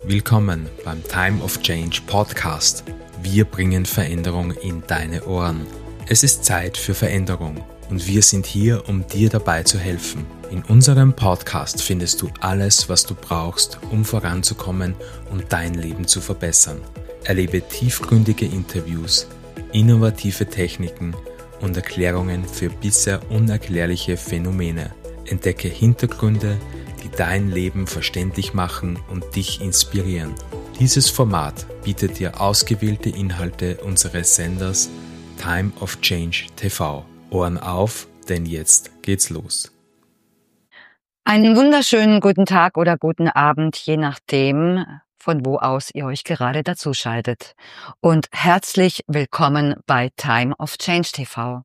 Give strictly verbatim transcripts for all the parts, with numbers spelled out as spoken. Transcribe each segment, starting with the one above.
Willkommen beim Time of Change Podcast. Wir bringen Veränderung in deine Ohren. Es ist Zeit für Veränderung und wir sind hier, um dir dabei zu helfen. In unserem Podcast findest du alles, was du brauchst, um voranzukommen und dein Leben zu verbessern. Erlebe tiefgründige Interviews, innovative Techniken und Erklärungen für bisher unerklärliche Phänomene. Entdecke Hintergründe, die dein Leben verständlich machen und dich inspirieren. Dieses Format bietet dir ausgewählte Inhalte unseres Senders Time of Change T V. Ohren auf, denn jetzt geht's los. Einen wunderschönen guten Tag oder guten Abend, je nachdem, von wo aus ihr euch gerade dazuschaltet. Und herzlich willkommen bei Time of Change T V.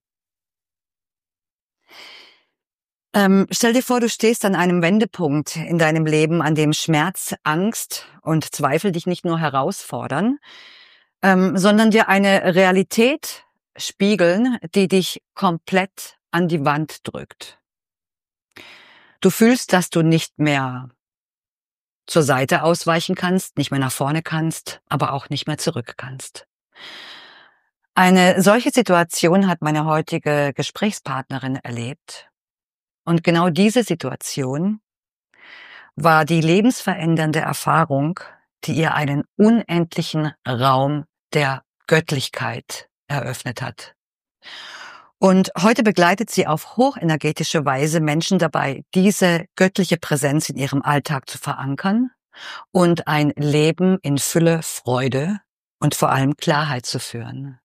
Ähm, stell dir vor, du stehst an einem Wendepunkt in deinem Leben, an dem Schmerz, Angst und Zweifel dich nicht nur herausfordern, ähm, sondern dir eine Realität spiegeln, die dich komplett an die Wand drückt. Du fühlst, dass du nicht mehr zur Seite ausweichen kannst, nicht mehr nach vorne kannst, aber auch nicht mehr zurück kannst. Eine solche Situation hat meine heutige Gesprächspartnerin erlebt. Und genau diese Situation war die lebensverändernde Erfahrung, die ihr einen unendlichen Raum der Göttlichkeit eröffnet hat. Und heute begleitet sie auf hochenergetische Weise Menschen dabei, diese göttliche Präsenz in ihrem Alltag zu verankern und ein Leben in Fülle, Freude und vor allem Klarheit zu führen.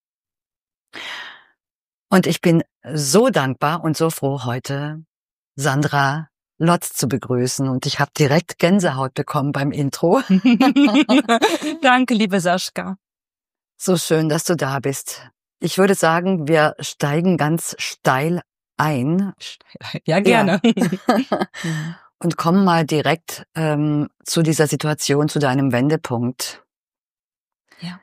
Und ich bin so dankbar und so froh, heute Sandra Lotz zu begrüßen. Und ich habe direkt Gänsehaut bekommen beim Intro. Danke, liebe Sascha. So schön, dass du da bist. Ich würde sagen, wir steigen ganz steil ein. Ja, gerne. Ja. Und kommen mal direkt ähm, zu dieser Situation, zu deinem Wendepunkt. Ja.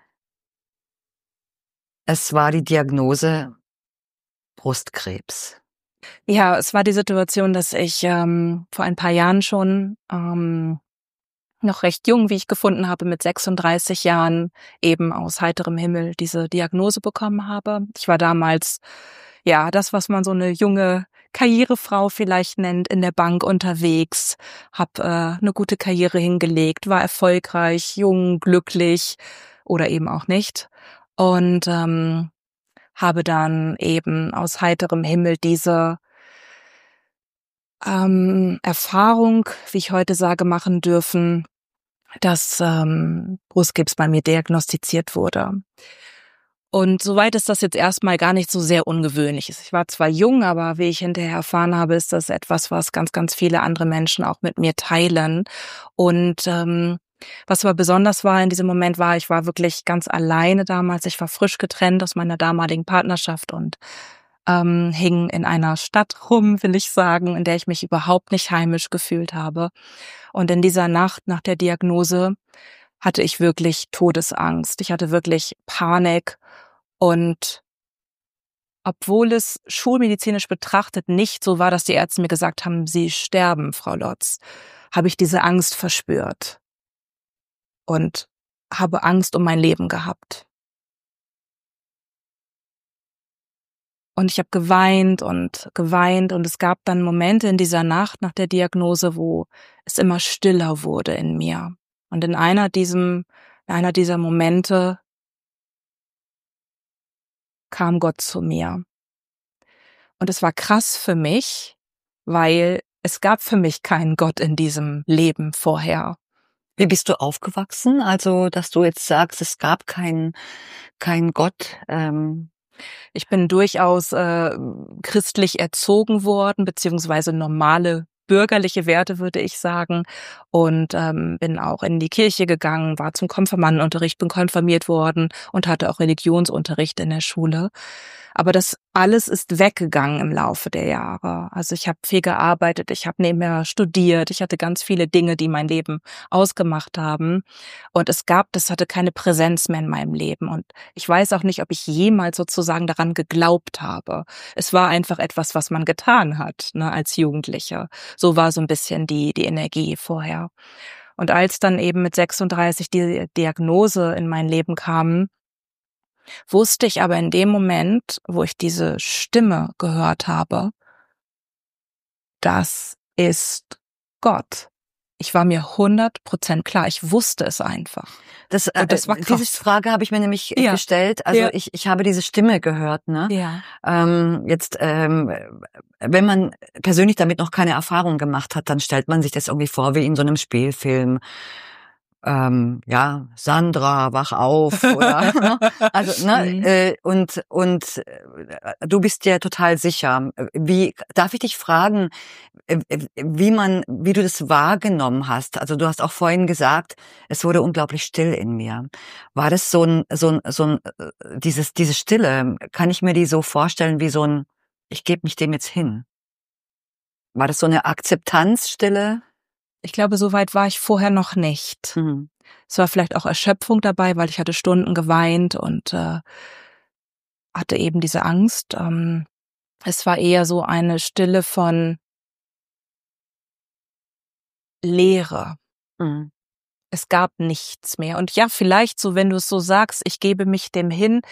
Es war die Diagnose Brustkrebs. Ja, es war die Situation, dass ich ähm, vor ein paar Jahren schon ähm, noch recht jung, wie ich gefunden habe, mit sechsunddreißig Jahren eben aus heiterem Himmel diese Diagnose bekommen habe. Ich war damals, ja, das, was man so eine junge Karrierefrau vielleicht nennt, in der Bank unterwegs, habe äh, eine gute Karriere hingelegt, war erfolgreich, jung, glücklich oder eben auch nicht und ähm, habe dann eben aus heiterem Himmel diese ähm, Erfahrung, wie ich heute sage, machen dürfen, dass ähm, Brustkrebs bei mir diagnostiziert wurde. Und soweit ist das jetzt erstmal gar nicht so sehr ungewöhnlich. Ich war zwar jung, aber wie ich hinterher erfahren habe, ist das etwas, was ganz, ganz viele andere Menschen auch mit mir teilen. Und ähm, was aber besonders war in diesem Moment war, ich war wirklich ganz alleine damals. Ich war frisch getrennt aus meiner damaligen Partnerschaft und ähm, hing in einer Stadt rum, will ich sagen, in der ich mich überhaupt nicht heimisch gefühlt habe. Und in dieser Nacht nach der Diagnose hatte ich wirklich Todesangst. Ich hatte wirklich Panik. Und obwohl es schulmedizinisch betrachtet nicht so war, dass die Ärzte mir gesagt haben, Sie sterben, Frau Lotz, habe ich diese Angst verspürt und habe Angst um mein Leben gehabt. Und ich habe geweint und geweint und es gab dann Momente in dieser Nacht nach der Diagnose, wo es immer stiller wurde in mir. Und in einer diesem, in einer dieser Momente kam Gott zu mir. Und es war krass für mich, weil es gab für mich keinen Gott in diesem Leben vorher. Wie bist du aufgewachsen? Also, dass du jetzt sagst, es gab keinen keinen Gott. Ähm Ich bin durchaus äh, christlich erzogen worden, beziehungsweise normale bürgerliche Werte, würde ich sagen. Und ähm, bin auch in die Kirche gegangen, war zum Konfirmandenunterricht, bin konfirmiert worden und hatte auch Religionsunterricht in der Schule. Aber das alles ist weggegangen im Laufe der Jahre. Also ich habe viel gearbeitet, ich habe nebenher studiert, ich hatte ganz viele Dinge, die mein Leben ausgemacht haben. Und es gab, das hatte keine Präsenz mehr in meinem Leben. Und ich weiß auch nicht, ob ich jemals sozusagen daran geglaubt habe. Es war einfach etwas, was man getan hat, ne, als Jugendliche. So war so ein bisschen die die Energie vorher. Und als dann eben mit sechsunddreißig die Diagnose in mein Leben kam, wusste ich aber in dem Moment, wo ich diese Stimme gehört habe, das ist Gott. Ich war mir hundert Prozent klar, ich wusste es einfach. Das, äh, Und das war krass. Diese Frage habe ich mir nämlich Ja. gestellt. Also Ja. ich, ich habe diese Stimme gehört. Ne? Ja. Ähm, jetzt, ähm, wenn man persönlich damit noch keine Erfahrung gemacht hat, dann stellt man sich das irgendwie vor wie in so einem Spielfilm. Ähm, ja, Sandra, wach auf, oder? Ne? Also, ne? Mhm. Äh, und und äh, du bist dir total sicher. Wie darf ich dich fragen, äh, wie man, wie du das wahrgenommen hast? Also du hast auch vorhin gesagt, es wurde unglaublich still in mir. War das so ein so ein so ein äh, dieses diese Stille? Kann ich mir die so vorstellen wie so ein, ich gebe mich dem jetzt hin? War das so eine Akzeptanzstille? Ich glaube, so weit war ich vorher noch nicht. Mhm. Es war vielleicht auch Erschöpfung dabei, weil ich hatte Stunden geweint und äh, hatte eben diese Angst. Ähm, es war eher so eine Stille von Leere. Mhm. Es gab nichts mehr. Und ja, vielleicht so, wenn du es so sagst, ich gebe mich dem hin,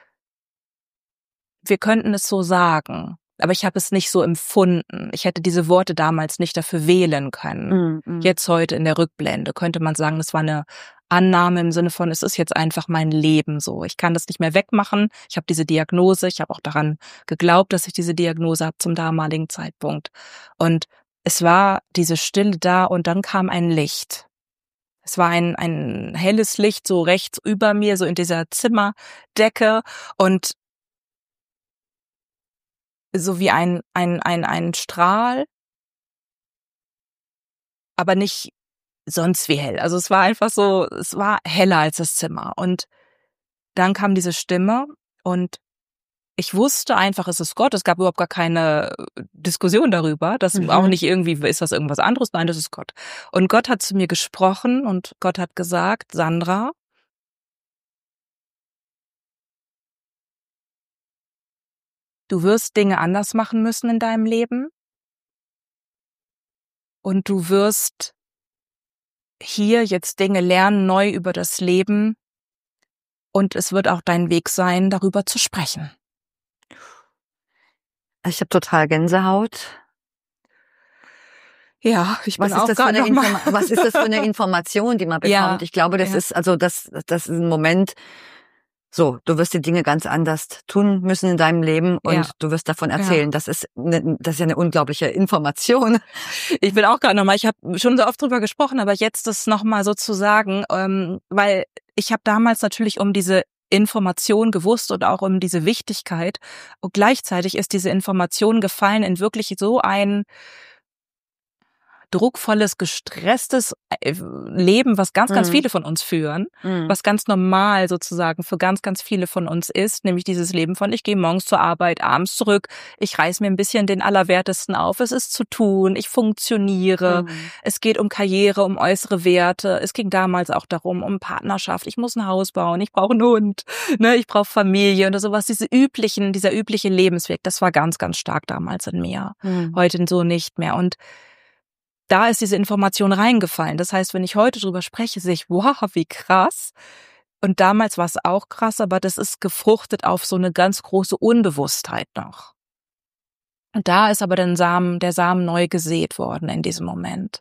wir könnten es so sagen. Aber ich habe es nicht so empfunden. Ich hätte diese Worte damals nicht dafür wählen können. Mhm. Jetzt heute in der Rückblende könnte man sagen, das war eine Annahme im Sinne von, es ist jetzt einfach mein Leben so. Ich kann das nicht mehr wegmachen. Ich habe diese Diagnose. Ich habe auch daran geglaubt, dass ich diese Diagnose habe zum damaligen Zeitpunkt. Und es war diese Stille da und dann kam ein Licht. Es war ein, ein helles Licht so rechts über mir, so in dieser Zimmerdecke und so wie ein, ein, ein, ein Strahl, aber nicht sonst wie hell. Also es war einfach so, es war heller als das Zimmer. Und dann kam diese Stimme und ich wusste einfach, es ist Gott. Es gab überhaupt gar keine Diskussion darüber. Das Mhm. auch nicht irgendwie, ist das irgendwas anderes? Nein, das ist Gott. Und Gott hat zu mir gesprochen und Gott hat gesagt, Sandra, du wirst Dinge anders machen müssen in deinem Leben und du wirst hier jetzt Dinge lernen, neu über das Leben und es wird auch dein Weg sein, darüber zu sprechen. Ich habe total Gänsehaut. Ja, ich bin Was ist auch das für gerade eine noch mal. Informa- was ist das für eine Information, die man bekommt? Ja, Ich glaube, das ja. ist also das das ist ein Moment. So, du wirst die Dinge ganz anders tun müssen in deinem Leben und Ja. du wirst davon erzählen. Das ist eine, das ist ja eine unglaubliche Information. Ich bin auch gerade nochmal, ich habe schon so oft drüber gesprochen, aber jetzt das nochmal so zu sagen, ähm, weil ich habe damals natürlich um diese Information gewusst und auch um diese Wichtigkeit und gleichzeitig ist diese Information gefallen in wirklich so ein druckvolles, gestresstes Leben, was ganz, ganz Mhm. viele von uns führen, Mhm. was ganz normal sozusagen für ganz, ganz viele von uns ist, nämlich dieses Leben von, ich gehe morgens zur Arbeit, abends zurück, ich reiß mir ein bisschen den Allerwertesten auf, es ist zu tun, ich funktioniere, Mhm. es geht um Karriere, um äußere Werte, es ging damals auch darum, um Partnerschaft, ich muss ein Haus bauen, ich brauche einen Hund, ne, ich brauche Familie oder sowas, diese üblichen, dieser übliche Lebensweg, das war ganz, ganz stark damals in mir, Mhm. heute so nicht mehr und da ist diese Information reingefallen. Das heißt, wenn ich heute drüber spreche, sehe ich, wow, wie krass. Und damals war es auch krass, aber das ist gefruchtet auf so eine ganz große Unbewusstheit noch. Und da ist aber der Samen, der Samen neu gesät worden in diesem Moment.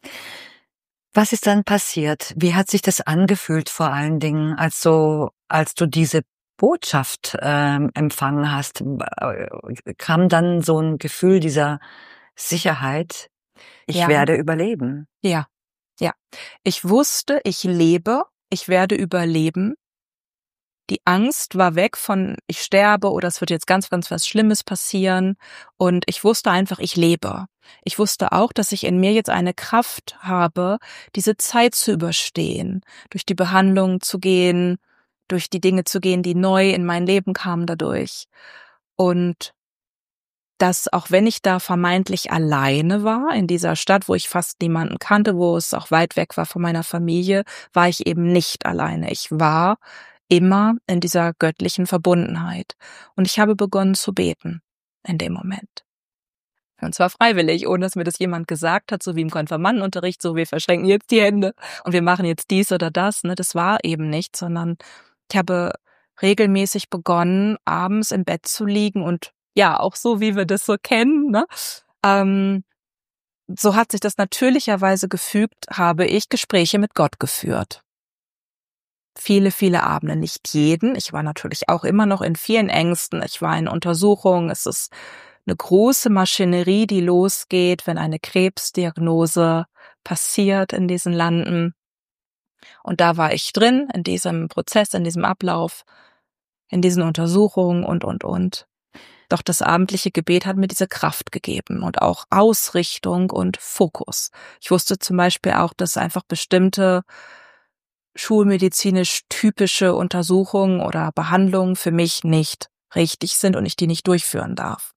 Was ist dann passiert? Wie hat sich das angefühlt vor allen Dingen, als so, als du diese Botschaft ähm, empfangen hast? Kam dann so ein Gefühl dieser Sicherheit? Ich Ja. werde überleben. Ja, ja. Ich wusste, ich lebe, ich werde überleben. Die Angst war weg von, ich sterbe oder es wird jetzt ganz, ganz was Schlimmes passieren. Und ich wusste einfach, ich lebe. Ich wusste auch, dass ich in mir jetzt eine Kraft habe, diese Zeit zu überstehen, durch die Behandlung zu gehen, durch die Dinge zu gehen, die neu in mein Leben kamen dadurch. Und dass auch wenn ich da vermeintlich alleine war, in dieser Stadt, wo ich fast niemanden kannte, wo es auch weit weg war von meiner Familie, war ich eben nicht alleine. Ich war immer in dieser göttlichen Verbundenheit. Und ich habe begonnen zu beten in dem Moment. Und zwar freiwillig, ohne dass mir das jemand gesagt hat, so wie im Konfirmandenunterricht, so wir verschränken jetzt die Hände und wir machen jetzt dies oder das. Ne, das war eben nicht, sondern ich habe regelmäßig begonnen, abends im Bett zu liegen und ja, auch so, wie wir das so kennen, ne? Ähm, so hat sich das natürlicherweise gefügt, habe ich Gespräche mit Gott geführt. Viele, viele Abende, nicht jeden. Ich war natürlich auch immer noch in vielen Ängsten. Ich war in Untersuchungen. Es ist eine große Maschinerie, die losgeht, wenn eine Krebsdiagnose passiert in diesen Landen. Und da war ich drin, in diesem Prozess, in diesem Ablauf, in diesen Untersuchungen und, und, und. Doch das abendliche Gebet hat mir diese Kraft gegeben und auch Ausrichtung und Fokus. Ich wusste zum Beispiel auch, dass einfach bestimmte schulmedizinisch typische Untersuchungen oder Behandlungen für mich nicht richtig sind und ich die nicht durchführen darf.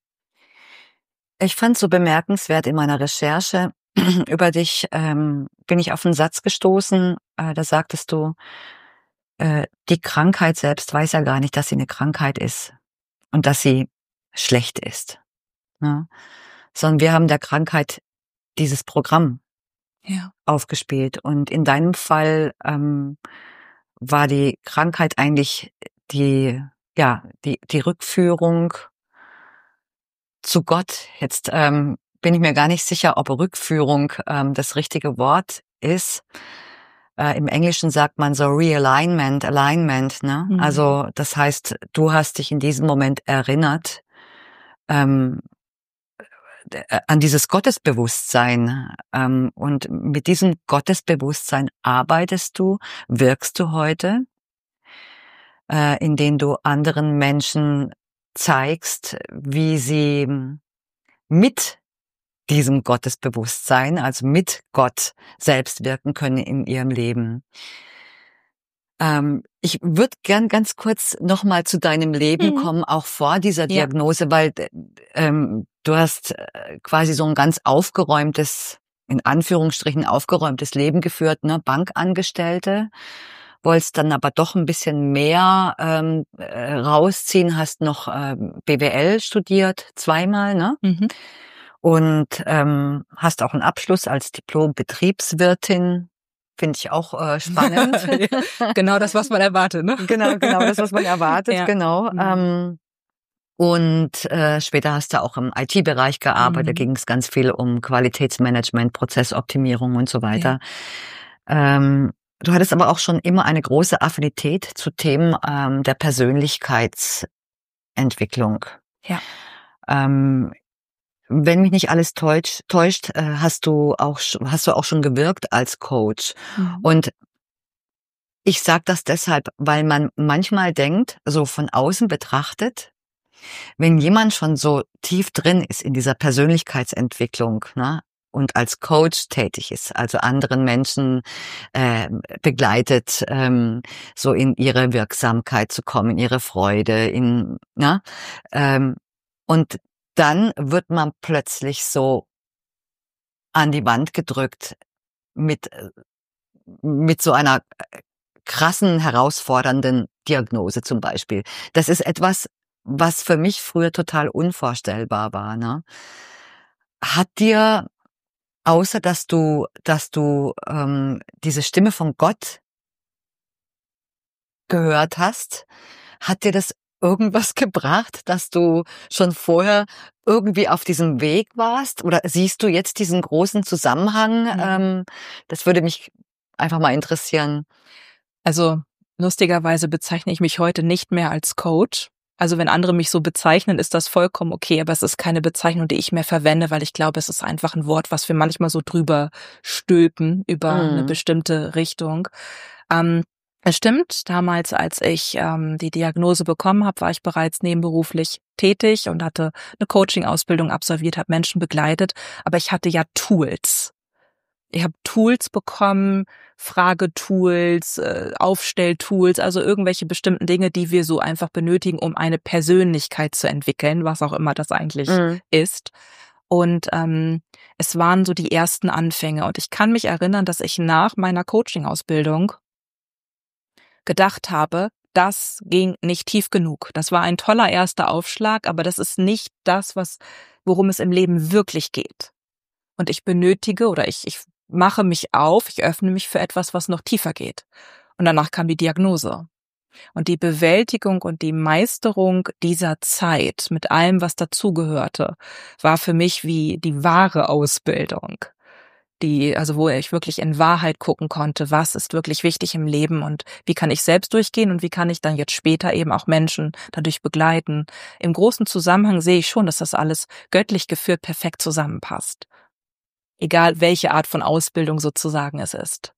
Ich fand so bemerkenswert in meiner Recherche über dich, ähm, bin ich auf einen Satz gestoßen, äh, da sagtest du, äh, die Krankheit selbst weiß ja gar nicht, dass sie eine Krankheit ist und dass sie schlecht ist, ne? Sondern wir haben der Krankheit dieses Programm Ja. aufgespielt. Und in deinem Fall ähm, war die Krankheit eigentlich die, ja, die, die Rückführung zu Gott. Jetzt ähm, bin ich mir gar nicht sicher, ob Rückführung ähm, das richtige Wort ist. Äh, Im Englischen sagt man so Realignment, Alignment, ne? Mhm. Also das heißt, du hast dich in diesem Moment erinnert ähm, an dieses Gottesbewusstsein. Ähm, und mit diesem Gottesbewusstsein arbeitest du, wirkst du heute, äh, indem du anderen Menschen zeigst, wie sie mit diesem Gottesbewusstsein, also mit Gott selbst wirken können in ihrem Leben. Ähm, ich würde gern ganz kurz nochmal zu deinem Leben Mhm. kommen, auch vor dieser Ja. Diagnose, weil ähm, du hast äh, quasi so ein ganz aufgeräumtes, in Anführungsstrichen aufgeräumtes Leben geführt, ne? Bankangestellte, wolltest dann aber doch ein bisschen mehr ähm, äh, rausziehen, hast noch ähm, B W L studiert, zweimal, ne? Mhm. Und ähm, hast auch einen Abschluss als Diplom-Betriebswirtin. Finde ich auch äh, spannend. Ja, genau das, was man erwartet, ne? Genau, genau das, was man erwartet, Ja. genau. Mhm. Ähm, und äh, später hast du auch im I T-Bereich gearbeitet, da Mhm. ging es ganz viel um Qualitätsmanagement, Prozessoptimierung und so weiter. Ja. Ähm, du hattest aber auch schon immer eine große Affinität zu Themen ähm, der Persönlichkeitsentwicklung. Ja. Ähm, Wenn mich nicht alles täuscht, täuscht, äh, hast du auch hast du auch schon gewirkt als Coach. Mhm. Und ich sage das deshalb, weil man manchmal denkt, so von außen betrachtet, wenn jemand schon so tief drin ist in dieser Persönlichkeitsentwicklung, ne, und als Coach tätig ist, also anderen Menschen äh, begleitet, ähm, so in ihre Wirksamkeit zu kommen, in ihre Freude, in, ne, ähm, und dann wird man plötzlich so an die Wand gedrückt mit, mit so einer krassen, herausfordernden Diagnose zum Beispiel. Das ist etwas, was für mich früher total unvorstellbar war, ne? Hat dir, außer dass du, dass du ähm, diese Stimme von Gott gehört hast, hat dir das irgendwas gebracht, dass du schon vorher irgendwie auf diesem Weg warst? Oder siehst du jetzt diesen großen Zusammenhang? Mhm. Ähm, das würde mich einfach mal interessieren. Also lustigerweise bezeichne ich mich heute nicht mehr als Coach. Also wenn andere mich so bezeichnen, ist das vollkommen okay, aber es ist keine Bezeichnung, die ich mehr verwende, weil ich glaube, es ist einfach ein Wort, was wir manchmal so drüber stülpen über Mhm. eine bestimmte Richtung. Ähm, es stimmt, damals, als ich ähm, die Diagnose bekommen habe, war ich bereits nebenberuflich tätig und hatte eine Coaching-Ausbildung absolviert, habe Menschen begleitet, aber ich hatte ja Tools. Ich habe Tools bekommen, Fragetools, äh, Aufstelltools, also irgendwelche bestimmten Dinge, die wir so einfach benötigen, um eine Persönlichkeit zu entwickeln, was auch immer das eigentlich Mhm. ist. Und ähm, es waren so die ersten Anfänge. Und ich kann mich erinnern, dass ich nach meiner Coaching-Ausbildung gedacht habe, das ging nicht tief genug. Das war ein toller erster Aufschlag, aber das ist nicht das, was worum es im Leben wirklich geht. Und ich benötige oder ich, ich mache mich auf, ich öffne mich für etwas, was noch tiefer geht. Und danach kam die Diagnose. Und die Bewältigung und die Meisterung dieser Zeit mit allem, was dazugehörte, war für mich wie die wahre Ausbildung. Die, also wo ich wirklich in Wahrheit gucken konnte, was ist wirklich wichtig im Leben und wie kann ich selbst durchgehen und wie kann ich dann jetzt später eben auch Menschen dadurch begleiten. Im großen Zusammenhang sehe ich schon, dass das alles göttlich geführt perfekt zusammenpasst. Egal welche Art von Ausbildung sozusagen es ist.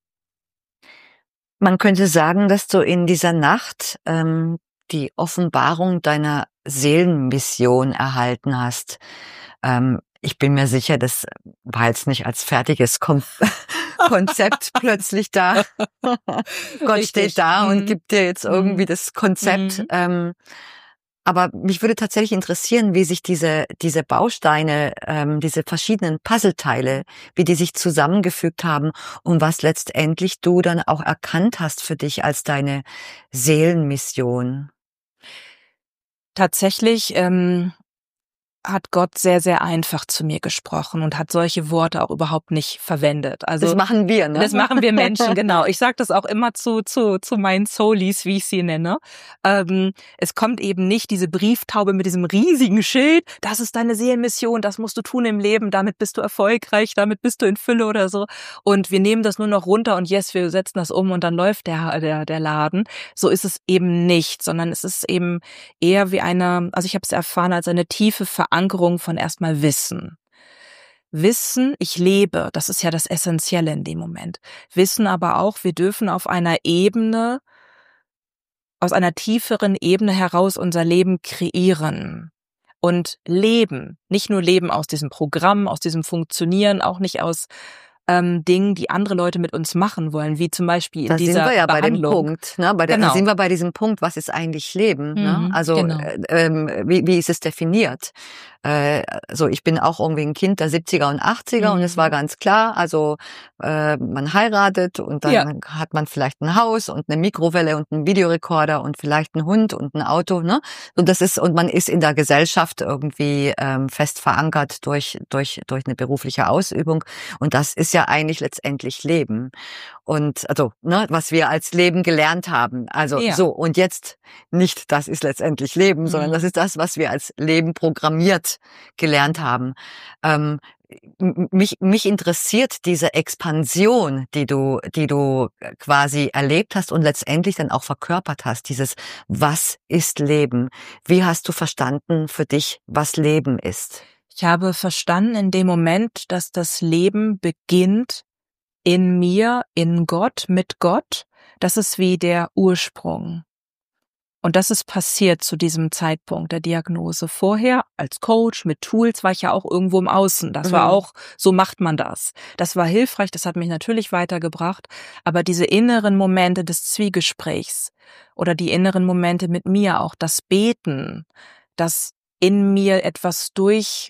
Man könnte sagen, dass du in dieser Nacht ähm, die Offenbarung deiner Seelenmission erhalten hast. Ähm, ich bin mir sicher, das war jetzt nicht als fertiges Kon- Konzept plötzlich da. Gott Richtig. steht da Mhm. und gibt dir jetzt irgendwie Mhm. das Konzept. Mhm. Ähm, aber mich würde tatsächlich interessieren, wie sich diese diese Bausteine, ähm, diese verschiedenen Puzzleteile, wie die sich zusammengefügt haben und was letztendlich du dann auch erkannt hast für dich als deine Seelenmission. Tatsächlich ähm, hat Gott sehr, sehr einfach zu mir gesprochen und hat solche Worte auch überhaupt nicht verwendet. Also Das machen wir, ne? das machen wir Menschen, genau. Ich sage das auch immer zu zu zu meinen Soulies, wie ich sie nenne. Ähm, es kommt eben nicht diese Brieftaube mit diesem riesigen Schild, das ist deine Seelenmission, das musst du tun im Leben, damit bist du erfolgreich, damit bist du in Fülle oder so. Und wir nehmen das nur noch runter und yes, wir setzen das um und dann läuft der der der Laden. So ist es eben nicht, sondern es ist eben eher wie eine, also ich habe es erfahren als eine tiefe Verankerung von erstmal Wissen. Wissen, ich lebe, das ist ja das Essentielle in dem Moment. Wissen aber auch, wir dürfen auf einer Ebene, aus einer tieferen Ebene heraus unser Leben kreieren. Und leben, nicht nur leben aus diesem Programm, aus diesem Funktionieren, auch nicht aus ähm, Dingen, die andere Leute mit uns machen wollen, wie zum Beispiel in Da sind dieser wir ja bei dem Behandlung. Punkt, ne? Bei der, Genau. Da sind wir bei diesem Punkt, was ist eigentlich Leben? Ne? Mhm, Also genau. äh, ähm, wie, wie ist es definiert? Äh, also ich bin auch irgendwie ein Kind der siebziger und achtziger Mhm. und es war ganz klar, also äh, man heiratet und dann Ja. hat man vielleicht ein Haus und eine Mikrowelle und einen Videorekorder und vielleicht einen Hund und ein Auto, ne? Und das ist, und man ist in der Gesellschaft irgendwie ähm, fest verankert durch durch durch eine berufliche Ausübung und das ist ja eigentlich letztendlich Leben. Und also, ne, was wir als Leben gelernt haben. Also Ja. so, und jetzt nicht, das ist letztendlich Leben, Mhm. sondern das ist das, was wir als Leben programmiert gelernt haben. Ähm, m- mich, mich interessiert diese Expansion, die du, die du quasi erlebt hast und letztendlich dann auch verkörpert hast. Dieses, was ist Leben? Wie hast du verstanden für dich, was Leben ist? Ich habe verstanden in dem Moment, dass das Leben beginnt in mir, in Gott, mit Gott. Das ist wie der Ursprung. Und das ist passiert zu diesem Zeitpunkt der Diagnose. Vorher als Coach mit Tools war ich ja auch irgendwo im Außen. Das war Mhm. auch, so macht man das. Das war hilfreich, das hat mich natürlich weitergebracht. Aber diese inneren Momente des Zwiegesprächs oder die inneren Momente mit mir, auch das Beten, das in mir etwas durch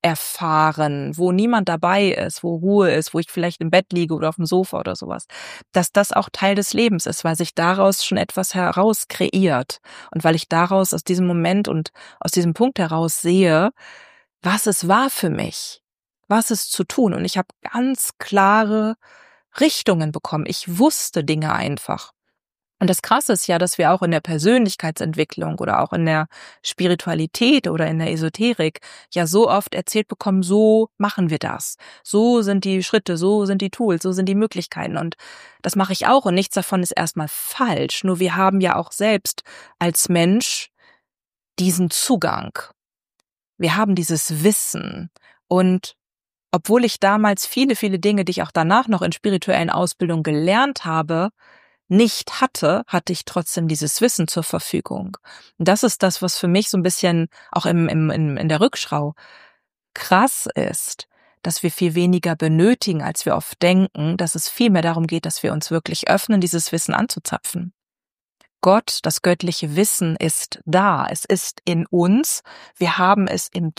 erfahren, wo niemand dabei ist, wo Ruhe ist, wo ich vielleicht im Bett liege oder auf dem Sofa oder sowas, dass das auch Teil des Lebens ist, weil sich daraus schon etwas heraus kreiert und weil ich daraus aus diesem Moment und aus diesem Punkt heraus sehe, was es war für mich, was es zu tun. Und ich habe ganz klare Richtungen bekommen. Ich wusste Dinge einfach. Und das Krasse ist ja, dass wir auch in der Persönlichkeitsentwicklung oder auch in der Spiritualität oder in der Esoterik ja so oft erzählt bekommen, so machen wir das. So sind die Schritte, so sind die Tools, so sind die Möglichkeiten. Und das mache ich auch und nichts davon ist erstmal falsch. Nur wir haben ja auch selbst als Mensch diesen Zugang. Wir haben dieses Wissen. Und obwohl ich damals viele, viele Dinge, die ich auch danach noch in spirituellen Ausbildungen gelernt habe, nicht hatte, hatte ich trotzdem dieses Wissen zur Verfügung. Und das ist das, was für mich so ein bisschen auch im, im, in, in der Rückschau krass ist, dass wir viel weniger benötigen, als wir oft denken, dass es viel mehr darum geht, dass wir uns wirklich öffnen, dieses Wissen anzuzapfen. Gott, das göttliche Wissen ist da, es ist in uns, wir haben es im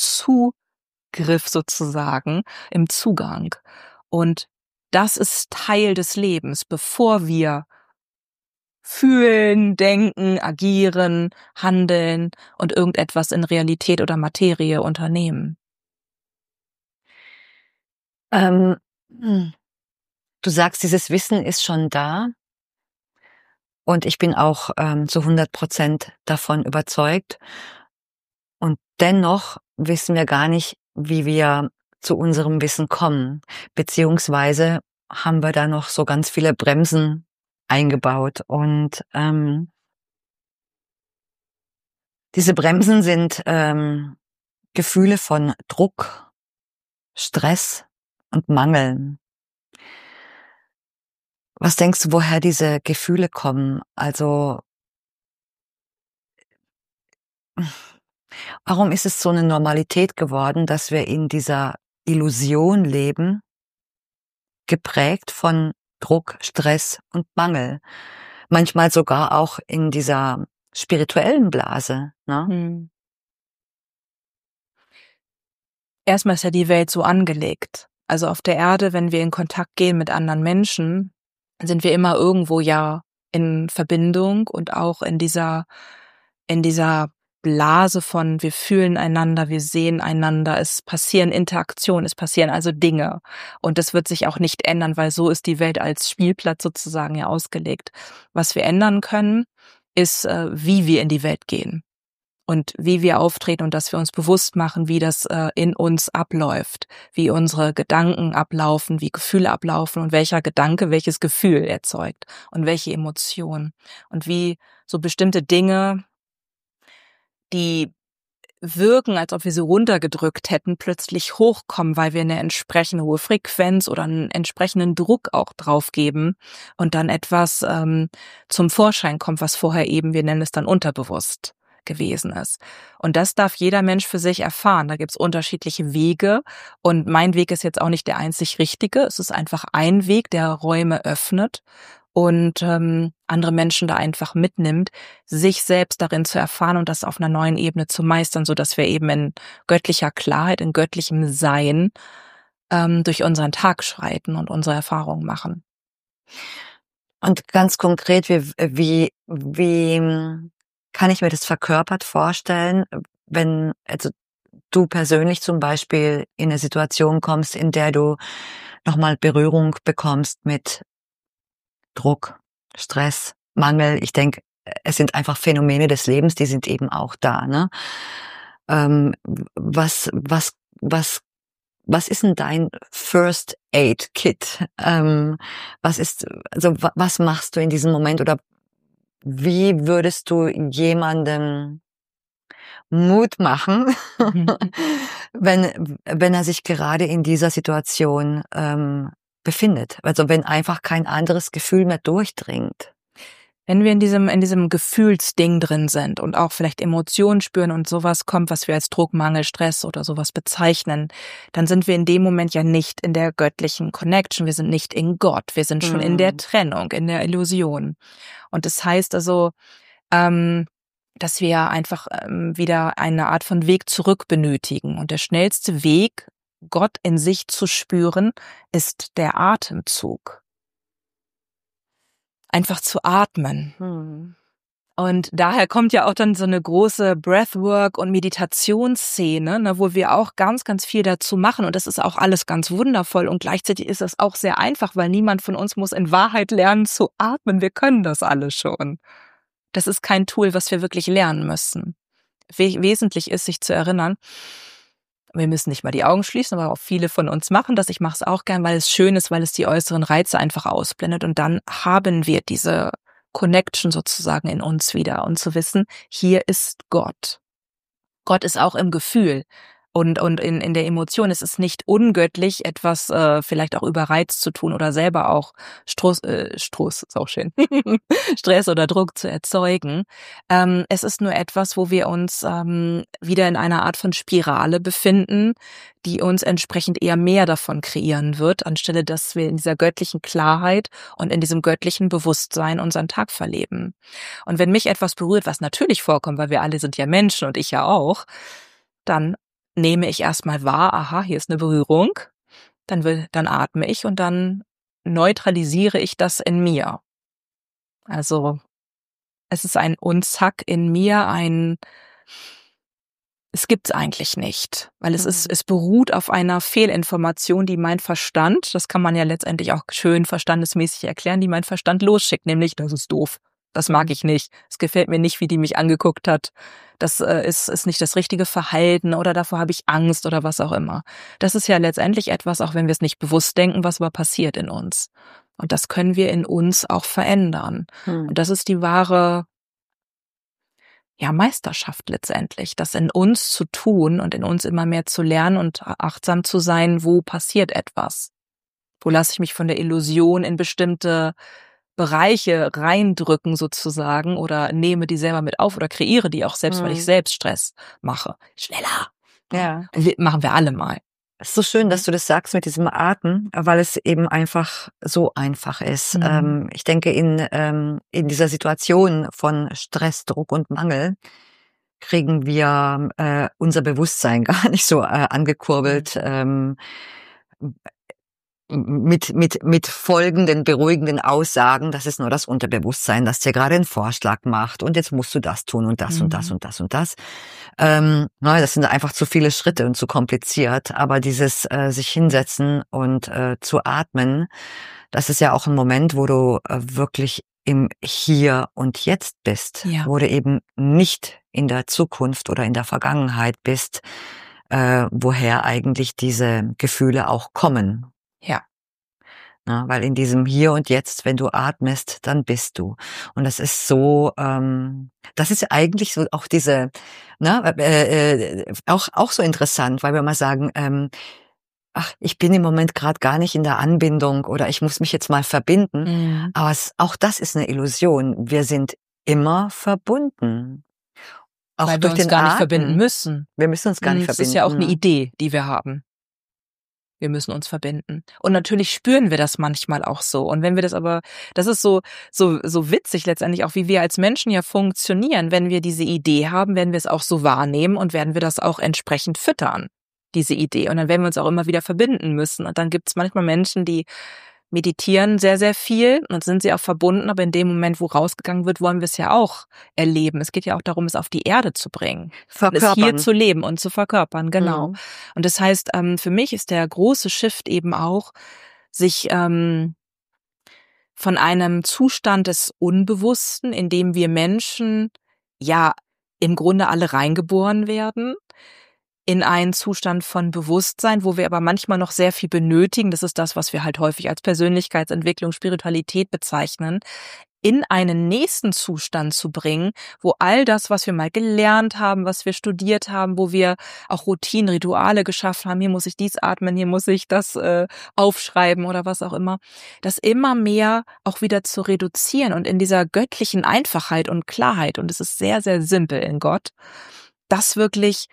Zugriff sozusagen, im Zugang. Und das ist Teil des Lebens, bevor wir fühlen, denken, agieren, handeln und irgendetwas in Realität oder Materie unternehmen. Ähm, du sagst, dieses Wissen ist schon da. Und ich bin auch ähm, zu hundert Prozent davon überzeugt. Und dennoch wissen wir gar nicht, wie wir zu unserem Wissen kommen. Beziehungsweise haben wir da noch so ganz viele Bremsen eingebaut. Und ähm, diese Bremsen sind ähm, Gefühle von Druck, Stress und Mangel. Was denkst du, woher diese Gefühle kommen? Also warum ist es so eine Normalität geworden, dass wir in dieser Illusion leben, geprägt von Druck, Stress und Mangel? Manchmal sogar auch in dieser spirituellen Blase, ne? Hm. Erstmal ist ja die Welt so angelegt. Also auf der Erde, wenn wir in Kontakt gehen mit anderen Menschen, sind wir immer irgendwo ja in Verbindung und auch in dieser, in dieser Blase von wir fühlen einander, wir sehen einander, es passieren Interaktionen, es passieren also Dinge. Und das wird sich auch nicht ändern, weil so ist die Welt als Spielplatz sozusagen ja ausgelegt. Was wir ändern können, ist, äh, wie wir in die Welt gehen. Und wie wir auftreten und dass wir uns bewusst machen, wie das äh, in uns abläuft, wie unsere Gedanken ablaufen, wie Gefühle ablaufen und welcher Gedanke welches Gefühl erzeugt und welche Emotion und wie so bestimmte Dinge, die wirken, als ob wir sie runtergedrückt hätten, plötzlich hochkommen, weil wir eine entsprechende hohe Frequenz oder einen entsprechenden Druck auch draufgeben und dann etwas ähm, zum Vorschein kommt, was vorher eben, wir nennen es dann unterbewusst gewesen ist. Und das darf jeder Mensch für sich erfahren. Da gibt's unterschiedliche Wege und mein Weg ist jetzt auch nicht der einzig richtige. Es ist einfach ein Weg, der Räume öffnet und ähm, andere Menschen da einfach mitnimmt, sich selbst darin zu erfahren und das auf einer neuen Ebene zu meistern, so dass wir eben in göttlicher Klarheit, in göttlichem Sein ähm, durch unseren Tag schreiten und unsere Erfahrungen machen. Und ganz konkret, wie, wie, wie kann ich mir das verkörpert vorstellen, wenn also du persönlich zum Beispiel in eine Situation kommst, in der du nochmal Berührung bekommst mit Druck, Stress, Mangel. Ich denke, es sind einfach Phänomene des Lebens, die sind eben auch da, ne? Ähm, was, was, was, was ist denn dein First Aid Kit? Ähm, was ist, also was machst du in diesem Moment oder wie würdest du jemandem Mut machen, Mhm. wenn, wenn er sich gerade in dieser Situation ähm, befindet? Also wenn einfach kein anderes Gefühl mehr durchdringt. Wenn wir in diesem, in diesem Gefühlsding drin sind und auch vielleicht Emotionen spüren und sowas kommt, was wir als Druck, Mangel, Stress oder sowas bezeichnen, dann sind wir in dem Moment ja nicht in der göttlichen Connection. Wir sind nicht in Gott. Wir sind schon in der Trennung, in der Illusion. Und das heißt also, ähm, dass wir einfach ähm, wieder eine Art von Weg zurück benötigen. Und der schnellste Weg, Gott in sich zu spüren, ist der Atemzug. Einfach zu atmen. Hm. Und daher kommt ja auch dann so eine große Breathwork- und Meditationsszene, ne, wo wir auch ganz, ganz viel dazu machen. Und das ist auch alles ganz wundervoll. Und gleichzeitig ist das auch sehr einfach, weil niemand von uns muss in Wahrheit lernen zu atmen. Wir können das alle schon. Das ist kein Tool, was wir wirklich lernen müssen. We- wesentlich ist, sich zu erinnern, wir müssen nicht mal die Augen schließen, aber auch viele von uns machen das. Ich mache es auch gern, weil es schön ist, weil es die äußeren Reize einfach ausblendet. Und dann haben wir diese Connection sozusagen in uns wieder und zu wissen, hier ist Gott. Gott ist auch im Gefühl und und in in der Emotion. Es ist nicht ungöttlich, etwas äh, vielleicht auch überreizt zu tun oder selber auch Stroß, äh, Stroß ist auch schön, Stress oder Druck zu erzeugen. Ähm, es ist nur etwas, wo wir uns ähm, wieder in einer Art von Spirale befinden, die uns entsprechend eher mehr davon kreieren wird, anstelle dass wir in dieser göttlichen Klarheit und in diesem göttlichen Bewusstsein unseren Tag verleben. Und wenn mich etwas berührt, was natürlich vorkommt, weil wir alle sind ja Menschen und ich ja auch, dann nehme ich erstmal wahr, aha, hier ist eine Berührung, dann will, dann atme ich und dann neutralisiere ich das in mir. Also es ist ein Unzack in mir, ein Es gibt's eigentlich nicht, weil es ist, es beruht auf einer Fehlinformation, die mein Verstand, das kann man ja letztendlich auch schön verstandesmäßig erklären, die mein Verstand losschickt, nämlich, das ist doof, das mag ich nicht, es gefällt mir nicht, wie die mich angeguckt hat, das äh, ist, ist nicht das richtige Verhalten oder davor habe ich Angst oder was auch immer. Das ist ja letztendlich etwas, auch wenn wir es nicht bewusst denken, was aber passiert in uns. Und das können wir in uns auch verändern. Hm. Und das ist die wahre ja, Meisterschaft letztendlich, das in uns zu tun und in uns immer mehr zu lernen und achtsam zu sein, wo passiert etwas. Wo lasse ich mich von der Illusion in bestimmte Bereiche reindrücken sozusagen oder nehme die selber mit auf oder kreiere die auch selbst, Mhm. weil ich selbst Stress mache. Schneller. Ja. Wir, machen wir alle mal. Es ist so schön, dass du das sagst mit diesem Atmen, weil es eben einfach so einfach ist. Mhm. Ähm, ich denke, in, ähm, in dieser Situation von Stress, Druck und Mangel kriegen wir äh, unser Bewusstsein gar nicht so äh, angekurbelt. Ähm, mit mit mit folgenden beruhigenden Aussagen, das ist nur das Unterbewusstsein, das dir gerade einen Vorschlag macht und jetzt musst du das tun und das Mhm. und das und das und das. Ähm, na, das sind einfach zu viele Schritte und zu kompliziert, aber dieses äh, sich hinsetzen und äh, zu atmen, das ist ja auch ein Moment, wo du äh, wirklich im Hier und Jetzt bist, Ja. wo du eben nicht in der Zukunft oder in der Vergangenheit bist, äh, woher eigentlich diese Gefühle auch kommen. Ja. Na, weil in diesem Hier und Jetzt, wenn du atmest, dann bist du. Und das ist so, ähm, das ist eigentlich so auch diese, na, äh, äh, auch auch so interessant, weil wir mal sagen, ähm, ach, ich bin im Moment gerade gar nicht in der Anbindung oder ich muss mich jetzt mal verbinden. Mhm. Aber es, auch das ist eine Illusion. Wir sind immer verbunden. Auch Weil wir durch uns den gar nicht Atem. verbinden müssen. Wir müssen uns gar nicht Mhm, das verbinden. ist ja auch eine ne? Idee, die wir haben. Wir müssen uns verbinden. Und natürlich spüren wir das manchmal auch so. Und wenn wir das aber, das ist so, so, so witzig letztendlich auch, wie wir als Menschen ja funktionieren. Wenn wir diese Idee haben, werden wir es auch so wahrnehmen und werden wir das auch entsprechend füttern, diese Idee. Und dann werden wir uns auch immer wieder verbinden müssen. Und dann gibt es manchmal Menschen, die meditieren sehr, sehr viel und sind sie auch verbunden, aber in dem Moment, wo rausgegangen wird, wollen wir es ja auch erleben. Es geht ja auch darum, es auf die Erde zu bringen. Verkörpern. Es hier zu leben und zu verkörpern, genau. Mhm. Und das heißt, ähm, für mich ist der große Shift eben auch, sich ähm, von einem Zustand des Unbewussten, in dem wir Menschen ja im Grunde alle reingeboren werden, in einen Zustand von Bewusstsein, wo wir aber manchmal noch sehr viel benötigen, das ist das, was wir halt häufig als Persönlichkeitsentwicklung, Spiritualität bezeichnen, in einen nächsten Zustand zu bringen, wo all das, was wir mal gelernt haben, was wir studiert haben, wo wir auch Routinen, Rituale geschaffen haben, hier muss ich dies atmen, hier muss ich das äh, aufschreiben oder was auch immer, das immer mehr auch wieder zu reduzieren und in dieser göttlichen Einfachheit und Klarheit, und es ist sehr, sehr simpel in Gott, das wirklich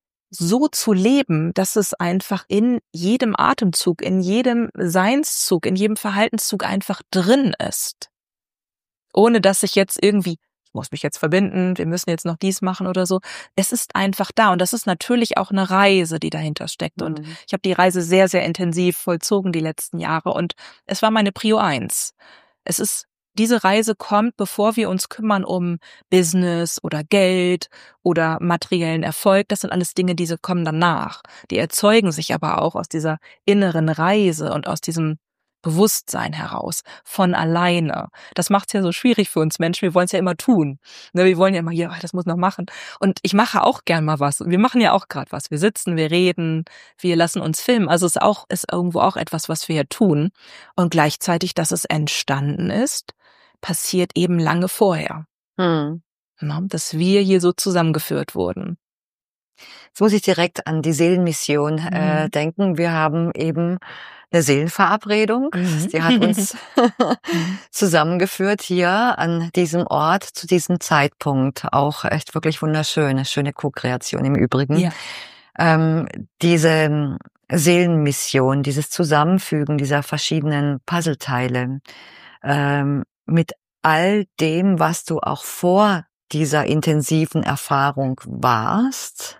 so zu leben, dass es einfach in jedem Atemzug, in jedem Seinszug, in jedem Verhaltenszug einfach drin ist. Ohne dass ich jetzt irgendwie, ich muss mich jetzt verbinden, wir müssen jetzt noch dies machen oder so. Es ist einfach da und das ist natürlich auch eine Reise, die dahinter steckt. Und Mhm. ich habe die Reise sehr, sehr intensiv vollzogen die letzten Jahre und es war meine Prio eins. Es ist Diese Reise kommt, bevor wir uns kümmern um Business oder Geld oder materiellen Erfolg. Das sind alles Dinge, die kommen danach. Die erzeugen sich aber auch aus dieser inneren Reise und aus diesem Bewusstsein heraus, von alleine. Das macht es ja so schwierig für uns Menschen. Wir wollen es ja immer tun. Ne, wir wollen ja immer, ja, das muss noch machen. Und ich mache auch gern mal was. Wir machen ja auch gerade was. Wir sitzen, wir reden, wir lassen uns filmen. Also es ist auch, ist irgendwo auch etwas, was wir ja tun. Und gleichzeitig, dass es entstanden ist, passiert eben lange vorher. Hm. Ne, dass wir hier so zusammengeführt wurden. Jetzt muss ich direkt an die Seelenmission äh, Mhm. denken. Wir haben eben eine Seelenverabredung. Mhm. Die hat uns zusammengeführt hier an diesem Ort zu diesem Zeitpunkt. Auch echt wirklich wunderschön, eine schöne Co-Kreation im Übrigen. Ja. Ähm, diese Seelenmission, dieses Zusammenfügen dieser verschiedenen Puzzleteile ähm, mit all dem, was du auch vor dieser intensiven Erfahrung warst,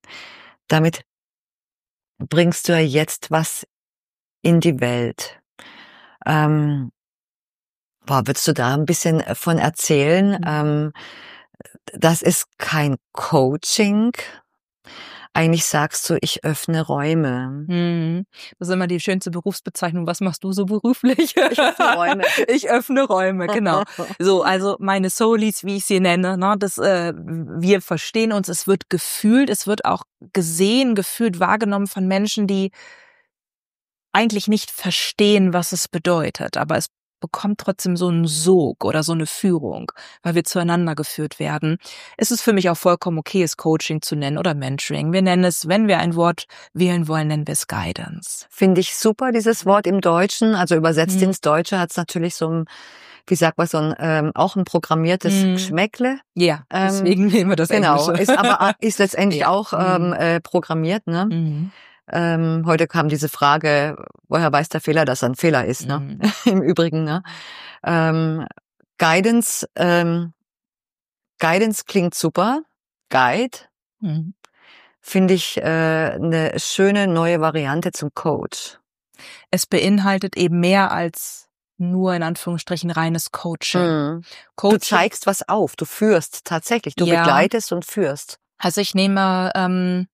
damit bringst du ja jetzt was in die Welt. Ähm, boah, würdest du da ein bisschen von erzählen? Mhm. Ähm, das ist kein Coaching, Eigentlich sagst du, ich öffne Räume. Hm. Das ist immer die schönste Berufsbezeichnung. Was machst du so beruflich? Ich öffne Räume. Ich öffne Räume, genau. So, also meine Soulies, wie ich sie nenne, ne, das, äh, wir verstehen uns, es wird gefühlt, es wird auch gesehen, gefühlt, wahrgenommen von Menschen, die eigentlich nicht verstehen, was es bedeutet, aber es bekommt trotzdem so einen Sog oder so eine Führung, weil wir zueinander geführt werden. Es ist für mich auch vollkommen okay, es Coaching zu nennen oder Mentoring. Wir nennen es, wenn wir ein Wort wählen wollen, nennen wir es Guidance. Finde ich super, dieses Wort im Deutschen. Also übersetzt Mhm. ins Deutsche hat es natürlich so ein, wie sagt man, so ein, ähm, auch ein programmiertes Mhm. Geschmäckle. Ja, Ähm, deswegen nehmen wir das Genau, Englische. ist aber ist letztendlich Ja. auch ähm, Mhm. äh, programmiert, ne? Mhm. Ähm, heute kam diese Frage, woher weiß der Fehler, dass er ein Fehler ist, ne? Mhm. Im Übrigen, ne? Ähm, Guidance, ähm, Guidance klingt super. Guide Mhm. finde ich äh, eine schöne neue Variante zum Coach. Es beinhaltet eben mehr als nur in Anführungsstrichen reines Coaching. Mhm. Du Coaching, zeigst was auf, du führst tatsächlich, du Ja. begleitest und führst. also ich nehme, ähm,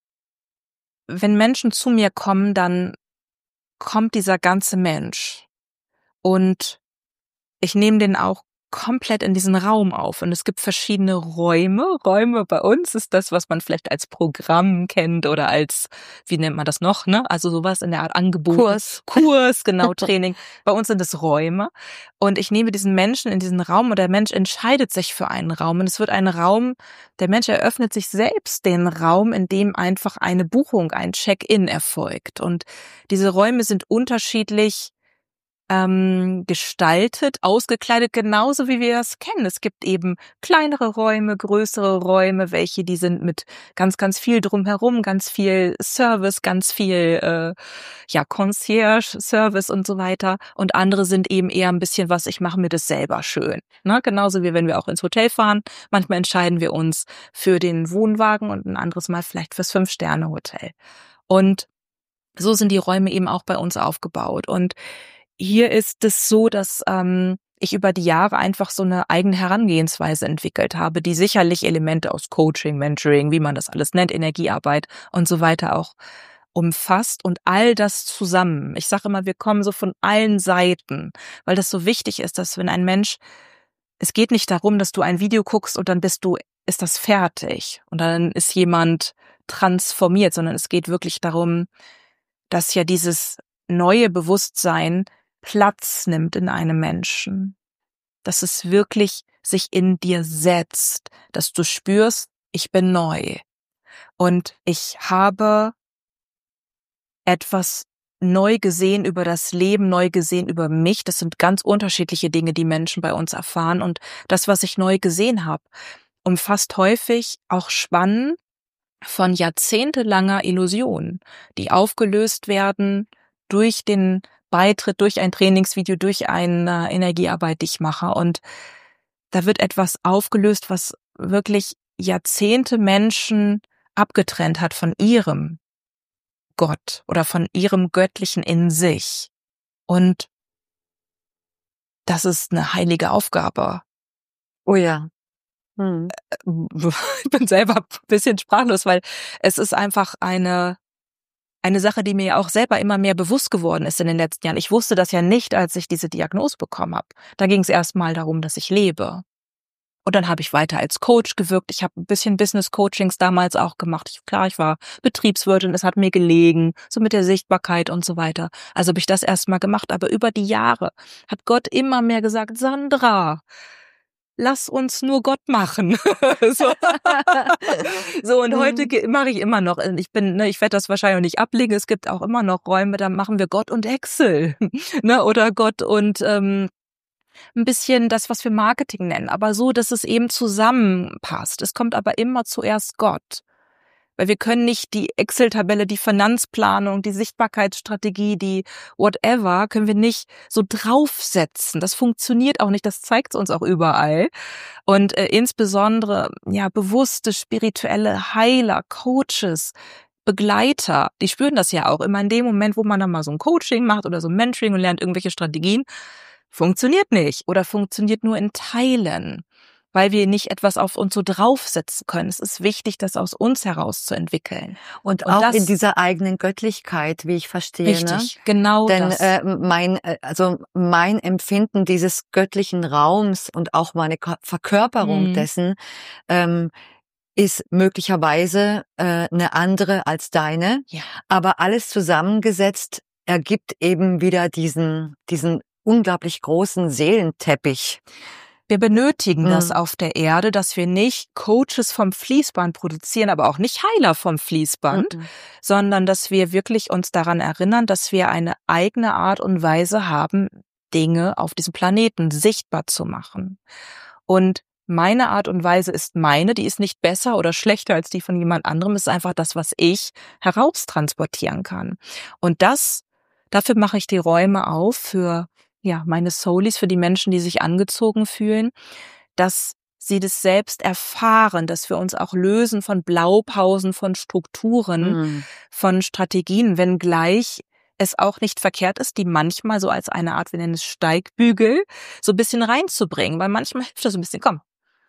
wenn Menschen zu mir kommen, dann kommt dieser ganze Mensch und ich nehme den auch komplett in diesen Raum auf und es gibt verschiedene Räume. Räume bei uns ist das, was man vielleicht als Programm kennt oder als, wie nennt man das noch, ne? Also sowas in der Art Angebot. Kurs. Kurs, genau, Training. Bei uns sind es Räume und ich nehme diesen Menschen in diesen Raum und der Mensch entscheidet sich für einen Raum und es wird ein Raum, der Mensch eröffnet sich selbst den Raum, in dem einfach eine Buchung, ein Check-in erfolgt und diese Räume sind unterschiedlich ähm, gestaltet, ausgekleidet, genauso wie wir das kennen. Es gibt eben kleinere Räume, größere Räume, welche die sind mit ganz, ganz viel drumherum, ganz viel Service, ganz viel äh, ja Concierge-Service und so weiter. Und andere sind eben eher ein bisschen was, ich mache mir das selber schön. Ne? Genauso wie wenn wir auch ins Hotel fahren. Manchmal entscheiden wir uns für den Wohnwagen und ein anderes Mal vielleicht fürs Fünf-Sterne-Hotel. Und so sind die Räume eben auch bei uns aufgebaut. Und hier ist es so, dass ähm, ich über die Jahre einfach so eine eigene Herangehensweise entwickelt habe, die sicherlich Elemente aus Coaching, Mentoring, wie man das alles nennt, Energiearbeit und so weiter auch umfasst und all das zusammen. Ich sage immer, wir kommen so von allen Seiten, weil das so wichtig ist, dass wenn ein Mensch, es geht nicht darum, dass du ein Video guckst und dann bist du, ist das fertig und dann ist jemand transformiert, sondern es geht wirklich darum, dass ja dieses neue Bewusstsein Platz nimmt in einem Menschen, dass es wirklich sich in dir setzt, dass du spürst, ich bin neu und ich habe etwas neu gesehen über das Leben, neu gesehen über mich. Das sind ganz unterschiedliche Dinge, die Menschen bei uns erfahren und das, was ich neu gesehen habe, umfasst häufig auch Spannen von jahrzehntelanger Illusion, die aufgelöst werden durch den Beitritt, durch ein Trainingsvideo, durch eine Energiearbeit, die ich mache. Und da wird etwas aufgelöst, was wirklich Jahrzehnte Menschen abgetrennt hat von ihrem Gott oder von ihrem Göttlichen in sich. Und das ist eine heilige Aufgabe. Oh ja. Hm. Ich bin selber ein bisschen sprachlos, weil es ist einfach eine Eine Sache, die mir ja auch selber immer mehr bewusst geworden ist in den letzten Jahren. Ich wusste das ja nicht, als ich diese Diagnose bekommen habe. Da ging es erst mal darum, dass ich lebe. Und dann habe ich weiter als Coach gewirkt. Ich habe ein bisschen Business-Coachings damals auch gemacht. Ich, klar, ich war Betriebswirtin, es hat mir gelegen, so mit der Sichtbarkeit und so weiter. Also habe ich das erst mal gemacht. Aber über die Jahre hat Gott immer mehr gesagt, Sandra, lass uns nur Gott machen. so. so, und heute mache ich immer noch, ich bin, ne, ich werde das wahrscheinlich nicht ablegen, es gibt auch immer noch Räume, da machen wir Gott und Excel, ne, oder Gott und ähm, ein bisschen das, was wir Marketing nennen, aber so, dass es eben zusammenpasst. Es kommt aber immer zuerst Gott. Weil wir können nicht die Excel-Tabelle, die Finanzplanung, die Sichtbarkeitsstrategie, die whatever, können wir nicht so draufsetzen. Das funktioniert auch nicht, das zeigt es uns auch überall. Und äh, insbesondere ja bewusste, spirituelle Heiler, Coaches, Begleiter, die spüren das ja auch immer in dem Moment, wo man dann mal so ein Coaching macht oder so ein Mentoring und lernt irgendwelche Strategien, funktioniert nicht oder funktioniert nur in Teilen. weil wir nicht etwas auf uns so draufsetzen können. Es ist wichtig, das aus uns heraus zu entwickeln. Und, Und auch das, in dieser eigenen Göttlichkeit, wie ich verstehe. richtig, ne? genau Denn das. äh, mein, äh, also mein Empfinden dieses göttlichen Raums und auch meine Ko- Verkörperung Mhm. dessen ähm, ist möglicherweise äh, eine andere als deine. Ja. Aber alles zusammengesetzt ergibt eben wieder diesen, diesen unglaublich großen Seelenteppich. Wir benötigen Mhm. das auf der Erde, dass wir nicht Coaches vom Fließband produzieren, aber auch nicht Heiler vom Fließband, Mhm. sondern dass wir wirklich uns daran erinnern, dass wir eine eigene Art und Weise haben, Dinge auf diesem Planeten sichtbar zu machen. Und meine Art und Weise ist meine, die ist nicht besser oder schlechter als die von jemand anderem, es ist einfach das, was ich heraustransportieren kann. Und das, dafür mache ich die Räume auf für ja, meine Soulies, für die Menschen, die sich angezogen fühlen, dass sie das selbst erfahren, dass wir uns auch lösen von Blaupausen, von Strukturen, Mhm. von Strategien, wenngleich es auch nicht verkehrt ist, die manchmal so als eine Art, wir nennen es Steigbügel, so ein bisschen reinzubringen, weil manchmal hilft das so ein bisschen, komm,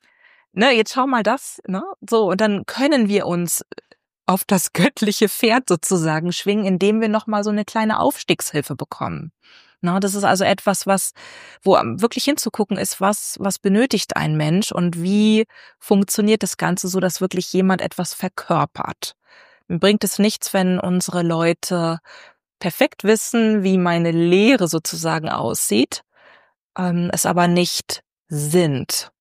ne, jetzt schau mal das, ne, so, und dann können wir uns auf das göttliche Pferd sozusagen schwingen, indem wir nochmal so eine kleine Aufstiegshilfe bekommen. Na, das ist also etwas, was, wo wirklich hinzugucken ist, was, was benötigt ein Mensch und wie funktioniert das Ganze so, dass wirklich jemand etwas verkörpert. Mir bringt es nichts, wenn unsere Leute perfekt wissen, wie meine Lehre sozusagen aussieht, ähm, es aber nicht sind.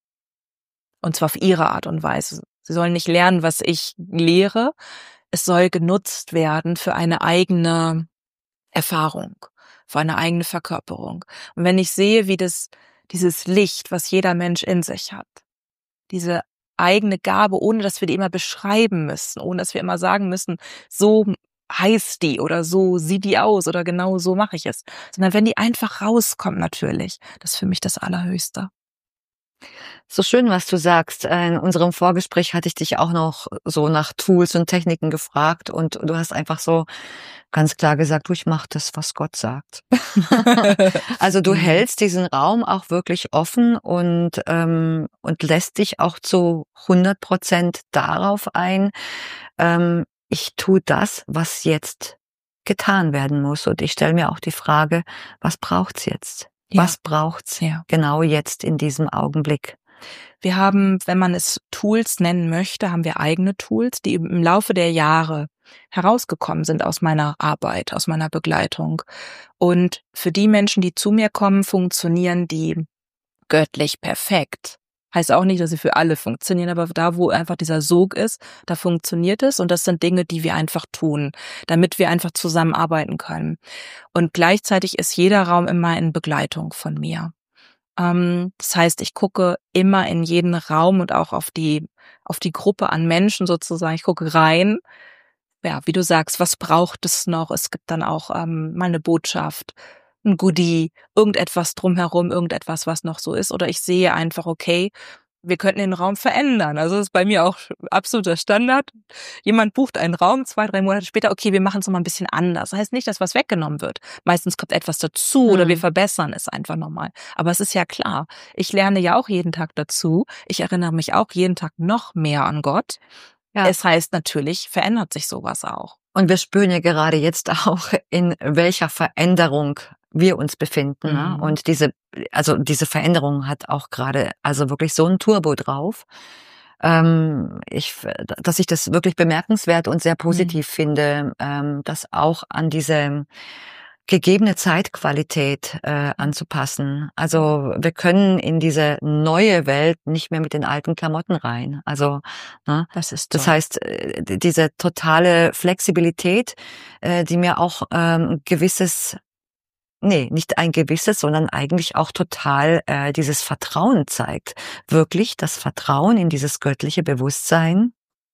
Und zwar auf ihre Art und Weise. Sie sollen nicht lernen, was ich lehre. Es soll genutzt werden für eine eigene Erfahrung, für eine eigene Verkörperung. Und wenn ich sehe, wie das, dieses Licht, was jeder Mensch in sich hat, diese eigene Gabe, ohne dass wir die immer beschreiben müssen, ohne dass wir immer sagen müssen, so heißt die oder so sieht die aus oder genau so mache ich es, sondern wenn die einfach rauskommt natürlich, das ist für mich das Allerhöchste. So schön, was du sagst. In unserem Vorgespräch hatte ich dich auch noch so nach Tools und Techniken gefragt und du hast einfach so ganz klar gesagt, du, ich mache das, was Gott sagt. Also du Mhm. hältst diesen Raum auch wirklich offen und ähm, und lässt dich auch zu hundert Prozent darauf ein, ähm, ich tue das, was jetzt getan werden muss. Und ich stelle mir auch die Frage, was braucht's jetzt? Ja. Was braucht's Ja. genau jetzt in diesem Augenblick? Wir haben, wenn man es Tools nennen möchte, haben wir eigene Tools, die im Laufe der Jahre herausgekommen sind aus meiner Arbeit, aus meiner Begleitung. Und für die Menschen, die zu mir kommen, funktionieren die göttlich perfekt. Heißt auch nicht, dass sie für alle funktionieren, aber da, wo einfach dieser Sog ist, da funktioniert es. Und das sind Dinge, die wir einfach tun, damit wir einfach zusammenarbeiten können. Und gleichzeitig ist jeder Raum immer in Begleitung von mir. Das heißt, ich gucke immer in jeden Raum und auch auf die, auf die Gruppe an Menschen sozusagen. Ich gucke rein. Ja, wie du sagst, was braucht es noch? Es gibt dann auch ähm, mal eine Botschaft, ein Goodie, irgendetwas drumherum, irgendetwas, was noch so ist. Oder ich sehe einfach, okay, wir könnten den Raum verändern. Also das ist bei mir auch absoluter Standard. Jemand bucht einen Raum, zwei, drei Monate später, okay, wir machen es nochmal ein bisschen anders. Das heißt nicht, dass was weggenommen wird. Meistens kommt etwas dazu Mhm. oder wir verbessern es einfach nochmal. Aber es ist ja klar, ich lerne ja auch jeden Tag dazu. Ich erinnere mich auch jeden Tag noch mehr an Gott. Ja. Es heißt natürlich, verändert sich sowas auch. Und wir spüren ja gerade jetzt auch, in welcher Veränderung wir uns befinden. Ne? Mhm. Und diese, also diese Veränderung hat auch gerade, also wirklich so ein Turbo drauf. Ähm, ich, dass ich das wirklich bemerkenswert und sehr positiv Mhm. finde, ähm, das auch an diese gegebene Zeitqualität äh, anzupassen. Also wir können in diese neue Welt nicht mehr mit den alten Klamotten rein. Also ne? Das ist Das so. heißt, äh, diese totale Flexibilität, äh, die mir auch ähm, gewisses, nee, nicht ein gewisses, sondern eigentlich auch total äh, dieses Vertrauen zeigt. Wirklich das Vertrauen in dieses göttliche Bewusstsein.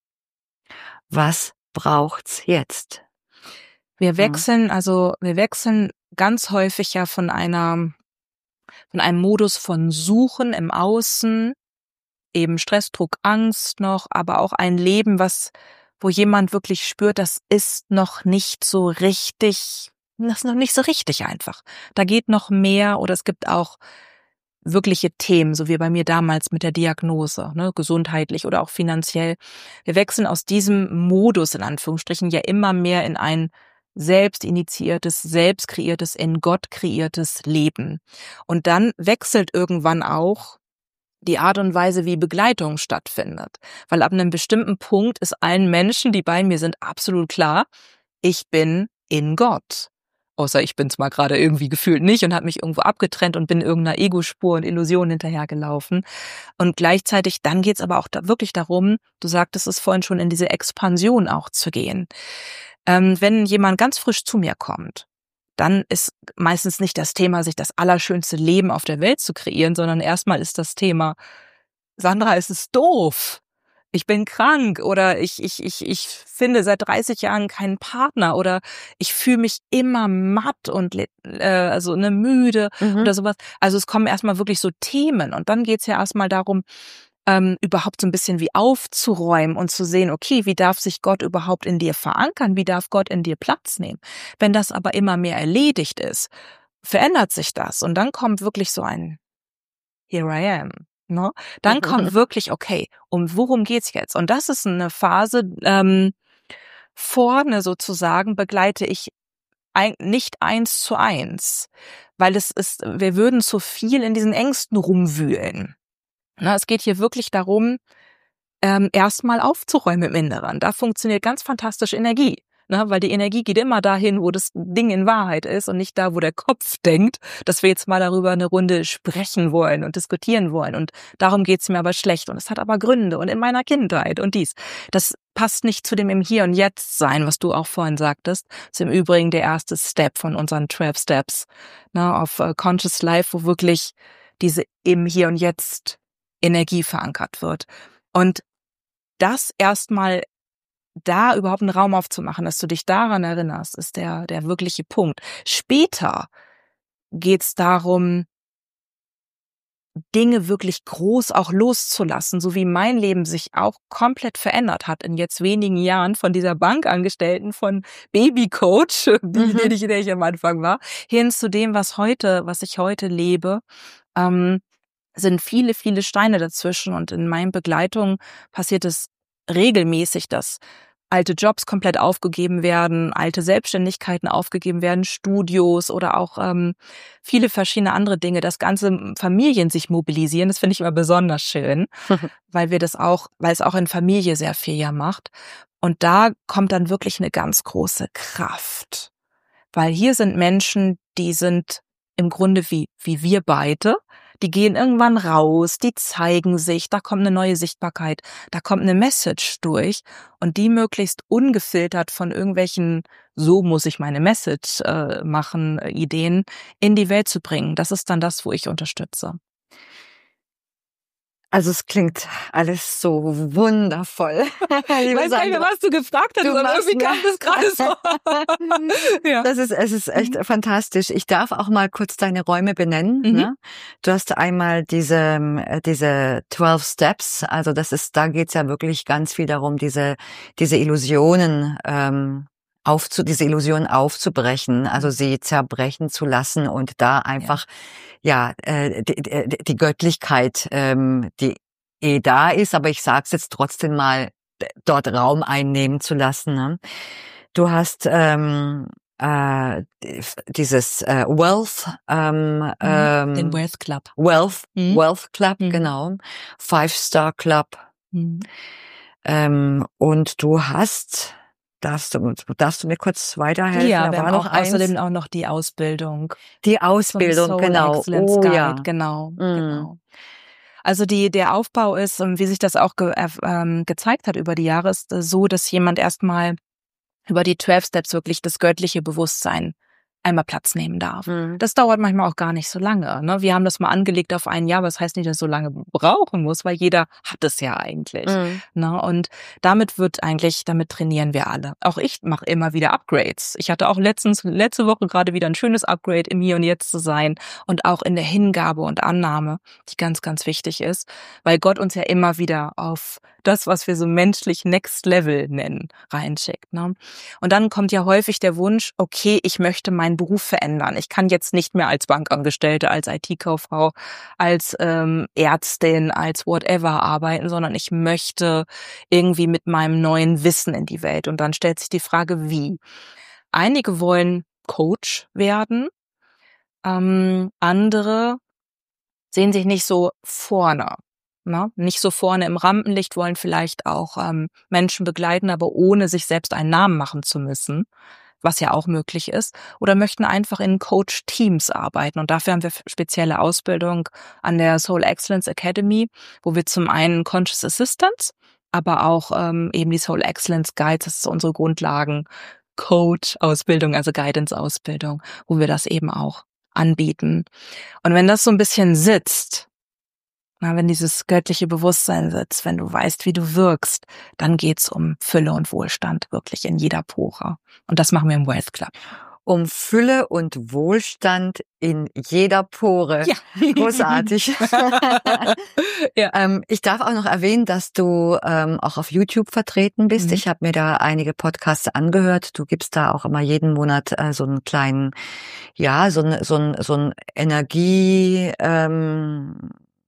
Was braucht's jetzt? Wir wechseln, also wir wechseln ganz häufig ja von einer, von einem Modus von Suchen im Außen, eben Stress, Druck, Angst noch, aber auch ein Leben, was, wo jemand wirklich spürt, das ist noch nicht so richtig, das ist noch nicht so richtig einfach. Da geht noch mehr oder es gibt auch wirkliche Themen, so wie bei mir damals mit der Diagnose, ne, gesundheitlich oder auch finanziell. Wir wechseln aus diesem Modus in Anführungsstrichen ja immer mehr in ein selbst initiiertes, selbst kreiertes, in Gott kreiertes Leben. Und dann wechselt irgendwann auch die Art und Weise, wie Begleitung stattfindet. Weil ab einem bestimmten Punkt ist allen Menschen, die bei mir sind, absolut klar, ich bin in Gott. Außer ich bin zwar gerade irgendwie gefühlt nicht und habe mich irgendwo abgetrennt und bin irgendeiner Ego-Spur und Illusion hinterhergelaufen. Und gleichzeitig, dann geht's aber auch da wirklich darum, du sagtest es vorhin schon, in diese Expansion auch zu gehen. Ähm, wenn jemand ganz frisch zu mir kommt, dann ist meistens nicht das Thema, sich das allerschönste Leben auf der Welt zu kreieren, sondern erstmal ist das Thema, Sandra, es ist doof. Ich bin krank oder ich, ich, ich, ich finde seit dreißig Jahren keinen Partner oder ich fühle mich immer matt und äh, also eine müde mhm. oder sowas. Also es kommen erstmal wirklich so Themen und dann geht's ja erstmal darum, ähm, überhaupt so ein bisschen wie aufzuräumen und zu sehen, okay, wie darf sich Gott überhaupt in dir verankern? Wie darf Gott in dir Platz nehmen? Wenn das aber immer mehr erledigt ist, verändert sich das und dann kommt wirklich so ein Here I am. Ne? Dann kommt wirklich, okay, um worum geht's jetzt? Und das ist eine Phase, ähm, vorne sozusagen begleite ich ein, nicht eins zu eins, weil es ist, wir würden zu viel in diesen Ängsten rumwühlen. Na, es geht hier wirklich darum, ähm, erstmal aufzuräumen im Inneren. Da funktioniert ganz fantastisch Energie. Ne, weil die Energie geht immer dahin, wo das Ding in Wahrheit ist und nicht da, wo der Kopf denkt, dass wir jetzt mal darüber eine Runde sprechen wollen und diskutieren wollen. Und darum geht's mir aber schlecht. Und es hat aber Gründe und in meiner Kindheit und dies. Das passt nicht zu dem im Hier und Jetzt sein, was du auch vorhin sagtest. Das ist im Übrigen der erste Step von unseren zwölf Steps, ne, auf uh, Conscious Life, wo wirklich diese im Hier und Jetzt Energie verankert wird. Und das erstmal da überhaupt einen Raum aufzumachen, dass du dich daran erinnerst, ist der der wirkliche Punkt. Später geht's darum, Dinge wirklich groß auch loszulassen, so wie mein Leben sich auch komplett verändert hat in jetzt wenigen Jahren von dieser Bankangestellten, von Babycoach, die, mhm. die, der ich am Anfang war, hin zu dem, was heute, was ich heute lebe, ähm, sind viele, viele Steine dazwischen und in meinen Begleitungen passiert es regelmäßig, dass alte Jobs komplett aufgegeben werden, alte Selbstständigkeiten aufgegeben werden, Studios oder auch ähm, viele verschiedene andere Dinge, dass ganze Familien sich mobilisieren. Das finde ich immer besonders schön, weil wir das auch, weil es auch in Familie sehr viel ja macht. Und da kommt dann wirklich eine ganz große Kraft, weil hier sind Menschen, die sind im Grunde wie wie wir beide. Die gehen irgendwann raus, die zeigen sich, da kommt eine neue Sichtbarkeit, da kommt eine Message durch und die möglichst ungefiltert von irgendwelchen, so muss ich meine Message äh, machen, Ideen in die Welt zu bringen. Das ist dann das, wo ich unterstütze. Also es klingt alles so wundervoll. Ich weiß gar nicht mehr, was du gefragt hast, aber irgendwie kam das gerade so. Ja. Das ist, es ist echt mhm. fantastisch. Ich darf auch mal kurz deine Räume benennen. Mhm. Ne? Du hast einmal diese diese zwölf Steps. Also das ist, da geht's ja wirklich ganz viel darum, diese diese Illusionen ähm, aufzu, diese Illusionen aufzubrechen, also sie zerbrechen zu lassen und da einfach ja, ja äh, die, die, die Göttlichkeit, ähm, die eh da ist, aber ich sag's jetzt trotzdem mal, dort Raum einnehmen zu lassen. Ne? Du hast ähm, äh, dieses äh, Wealth, ähm, mhm. ähm, den Wealth Club, Wealth, mhm. Wealth Club, mhm. genau, Five Star Club, mhm. ähm, und du hast Darfst du, darfst du mir kurz weiterhelfen? Ja, da wir war haben noch auch eins. Außerdem auch noch die Ausbildung. Die Ausbildung, Soul genau. Excellence Oh Guide, ja. genau, mm. genau. Also die der Aufbau ist, wie sich das auch ge, äh, gezeigt hat über die Jahre, ist so, dass jemand erstmal über die zwölf Steps wirklich das göttliche Bewusstsein einmal Platz nehmen darf. Mhm. Das dauert manchmal auch gar nicht so lange. Ne? Wir haben das mal angelegt auf ein Jahr, aber das heißt nicht, dass es so lange brauchen muss, weil jeder hat es ja eigentlich. Mhm. Ne? Und damit wird eigentlich, damit trainieren wir alle. Auch ich mache immer wieder Upgrades. Ich hatte auch letztens, letzte Woche gerade wieder ein schönes Upgrade, im Hier und Jetzt zu sein und auch in der Hingabe und Annahme, die ganz, ganz wichtig ist, weil Gott uns ja immer wieder auf das, was wir so menschlich Next Level nennen, reinschickt. Ne? Und dann kommt ja häufig der Wunsch, okay, ich möchte mein meinen Beruf verändern. Ich kann jetzt nicht mehr als Bankangestellte, als I T-Kauffrau, als ähm, Ärztin, als whatever arbeiten, sondern ich möchte irgendwie mit meinem neuen Wissen in die Welt. Und dann stellt sich die Frage, wie? Einige wollen Coach werden, ähm, andere sehen sich nicht so vorne. Na, nicht so vorne im Rampenlicht, wollen vielleicht auch ähm, Menschen begleiten, aber ohne sich selbst einen Namen machen zu müssen, was ja auch möglich ist, oder möchten einfach in Coach-Teams arbeiten. Und dafür haben wir spezielle Ausbildung an der Soul Excellence Academy, wo wir zum einen Conscious Assistance, aber auch ähm, eben die Soul Excellence Guides, das ist unsere Grundlagen, Coach-Ausbildung, also Guidance-Ausbildung, wo wir das eben auch anbieten. Und wenn das so ein bisschen sitzt, na, wenn dieses göttliche Bewusstsein sitzt, wenn du weißt, wie du wirkst, dann geht's um Fülle und Wohlstand, wirklich in jeder Pore. Und das machen wir im Wealth Club. Um Fülle und Wohlstand in jeder Pore. Ja. Großartig. Ja. ähm, ich darf auch noch erwähnen, dass du ähm, auch auf YouTube vertreten bist. Mhm. Ich habe mir da einige Podcasts angehört. Du gibst da auch immer jeden Monat äh, so einen kleinen, ja, so ein so ein so ein Energie ähm,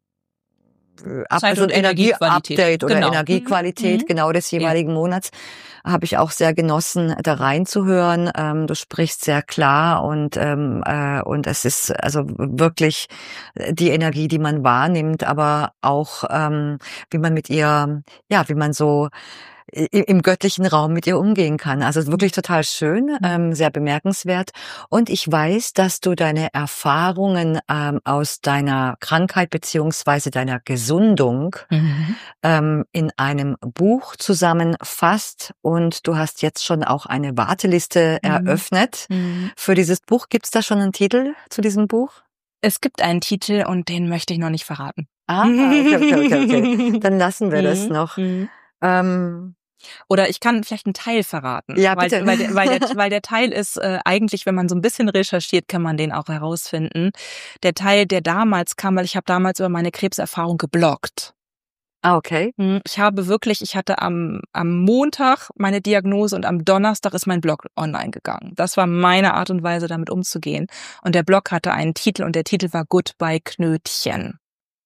Ab, Zeit- so ein und Energiequalität. Energie-Update oder Genau. Energiequalität Mhm. genau des jeweiligen ja. Monats habe ich auch sehr genossen, da reinzuhören. Ähm, du sprichst sehr klar und ähm, äh, und es ist also wirklich die Energie, die man wahrnimmt, aber auch ähm, wie man mit ihr, ja, wie man so im göttlichen Raum mit ihr umgehen kann. Also wirklich total schön, ähm, sehr bemerkenswert. Und ich weiß, dass du deine Erfahrungen ähm, aus deiner Krankheit beziehungsweise deiner Gesundung Mhm. ähm, in einem Buch zusammenfasst. Und du hast jetzt schon auch eine Warteliste Mhm. eröffnet. Mhm. Für dieses Buch, gibt's da schon einen Titel zu diesem Buch? Es gibt einen Titel und den möchte ich noch nicht verraten. Ah, okay, okay, okay, okay. Dann lassen wir das noch. Mhm. Ähm, Oder ich kann vielleicht einen Teil verraten. Ja, bitte. Weil, weil, der, weil, der, weil der Teil ist äh, eigentlich, wenn man so ein bisschen recherchiert, kann man den auch herausfinden. Der Teil, der damals kam, weil ich habe damals über meine Krebserfahrung gebloggt. Ah, okay. Ich habe wirklich, ich hatte am, am Montag meine Diagnose und am Donnerstag ist mein Blog online gegangen. Das war meine Art und Weise, damit umzugehen. Und der Blog hatte einen Titel und der Titel war Goodbye Knötchen.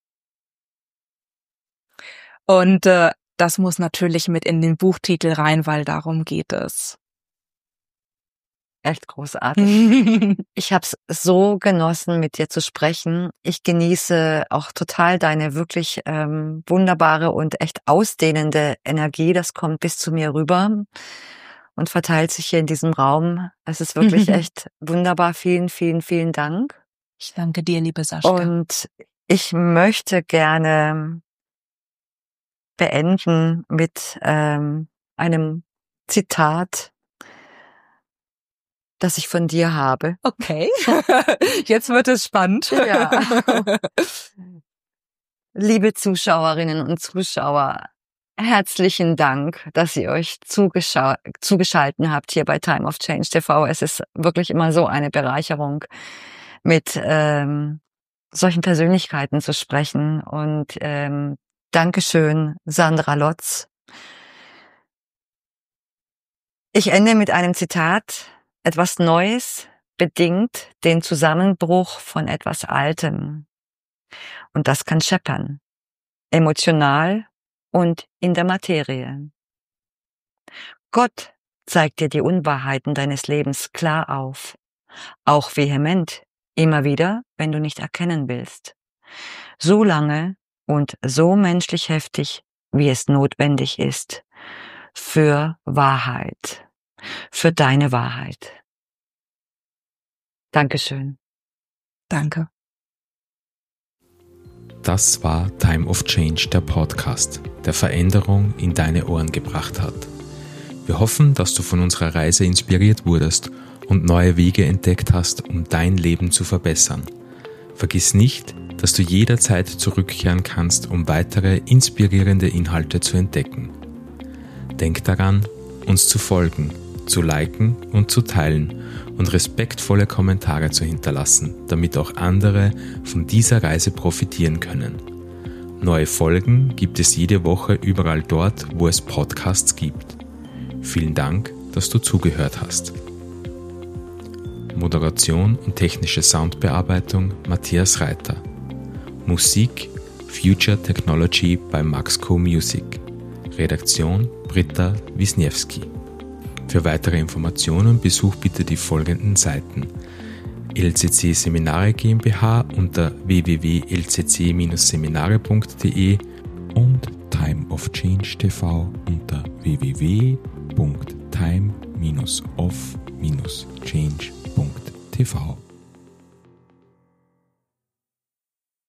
Und äh, das muss natürlich mit in den Buchtitel rein, weil darum geht es. Echt großartig. Ich habe es so genossen, mit dir zu sprechen. Ich genieße auch total deine wirklich ähm, wunderbare und echt ausdehnende Energie. Das kommt bis zu mir rüber und verteilt sich hier in diesem Raum. Es ist wirklich echt wunderbar. Vielen, vielen, vielen Dank. Ich danke dir, liebe Sascha. Und ich möchte gerne beenden mit ähm, einem Zitat, das ich von dir habe. Okay, jetzt wird es spannend. Ja. Liebe Zuschauerinnen und Zuschauer, herzlichen Dank, dass ihr euch zugeschau- zugeschalten habt hier bei Time of Change T V. Es ist wirklich immer so eine Bereicherung, mit ähm, solchen Persönlichkeiten zu sprechen. Und ähm, Dankeschön, Sandra Lotz. Ich ende mit einem Zitat. Etwas Neues bedingt den Zusammenbruch von etwas Altem. Und das kann scheppern. Emotional und in der Materie. Gott zeigt dir die Unwahrheiten deines Lebens klar auf. Auch vehement. Immer wieder, wenn du nicht erkennen willst. So lange und so menschlich heftig, wie es notwendig ist. Für Wahrheit. Für deine Wahrheit. Dankeschön. Danke. Das war Time of Change, der Podcast, der Veränderung in deine Ohren gebracht hat. Wir hoffen, dass du von unserer Reise inspiriert wurdest und neue Wege entdeckt hast, um dein Leben zu verbessern. Vergiss nicht, dass du jederzeit zurückkehren kannst, um weitere inspirierende Inhalte zu entdecken. Denk daran, uns zu folgen, zu liken und zu teilen und respektvolle Kommentare zu hinterlassen, damit auch andere von dieser Reise profitieren können. Neue Folgen gibt es jede Woche überall dort, wo es Podcasts gibt. Vielen Dank, dass du zugehört hast. Moderation und technische Soundbearbeitung Matthias Reiter. Musik Future Technology bei Maxco Music. Redaktion Britta Wisniewski. Für weitere Informationen besuch bitte die folgenden Seiten: L C C Seminare GmbH unter w w w punkt l c c dash seminare punkt d e und Time of Change T V unter w w w punkt time dash of dash change punkt t v.